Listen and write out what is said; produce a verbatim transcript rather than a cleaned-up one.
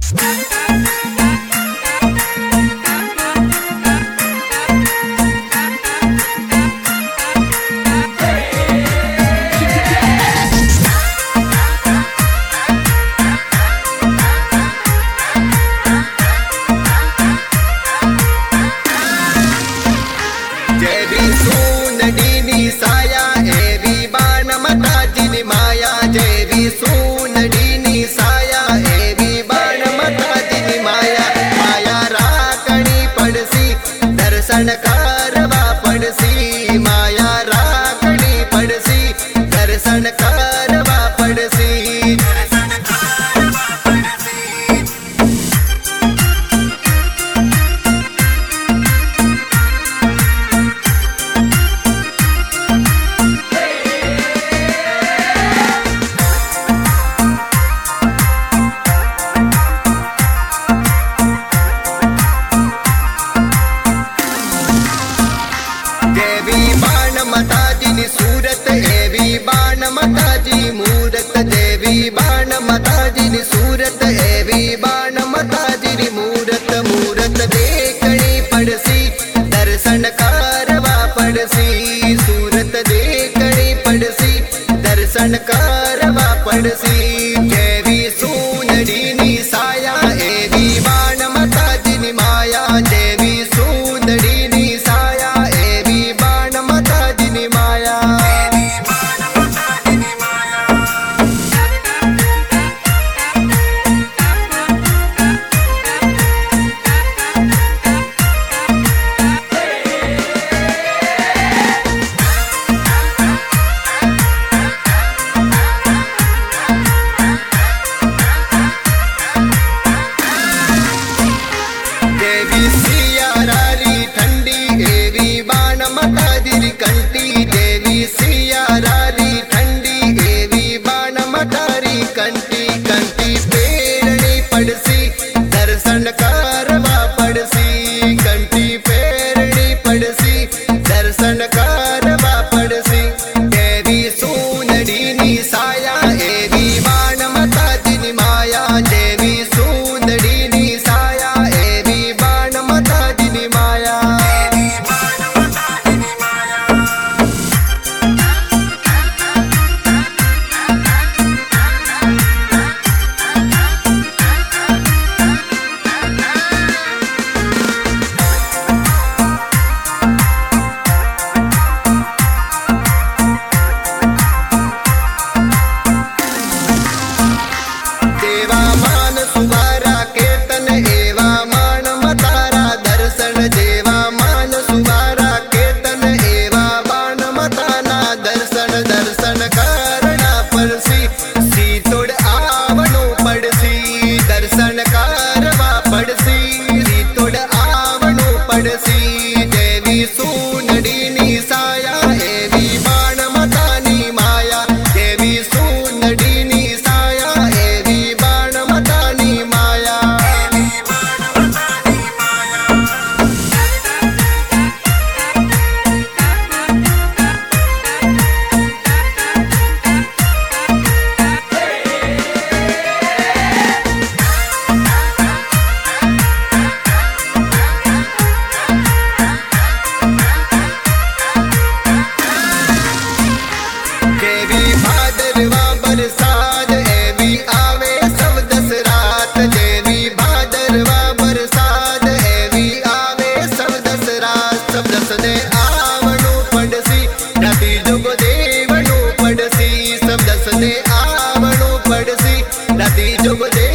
सोनडीनी साया एवी बाण मताजीनी माया माया राखणी पड़सी दर्शन करवा पड़सी माया राखणी पड़सी दर्शन करवा पड़सी। माताजी सूरत एवी बाण माताजी मूरत देवी बाण माताजी सूरत एवी बाण माताजी मूरत मूरत देखणी पड़सी दर्शन करवा पड़सी सूरत देखणी पड़सी दर्शन करवा पड़सी। देवी सोनडीनी साया एवी बाण माताजी माया देवी सोनडीनी साया एवी बाण माताजी माया। देवी सियारारी ठंडी एवी बाण माताजी कंठी देवी सियारारी ठंडी एवी बाण मातारी कंठी कंठी पेरणी पड़सी दर्शन करवा पड़सी कंठी पेरणी पड़सी दर्शन करवा पड़सी। देवी सोनडीनी साया एवी बाण माताजी माया देवी सोनडीनी साया एवी बाण माताजी माया। देवा मान सुवारा कीर्तन एवा मान मतारा दर्शन देवा मान सुवारा कीर्तन एवा मान मताना दर्शन दर्शन करना पड़सी सीतोड़ आवनो पड़सी दर्शन करवा पड़सी सीतोड़ आवनो पड़सी। देवी सोनडीनी साया एवी बाण मतानी माया देवी सोनडीनी साया एवी बाण मतानी माया। देवी भादरवा बरसात एवी आवे सब दस रात देवी भादरवा बरसात एवी आवे सब दस रात सब दस ने आवनो पड़सी राती जोगो देवनो पड़सी सब दस ने आवनो पड़सी राती जोगो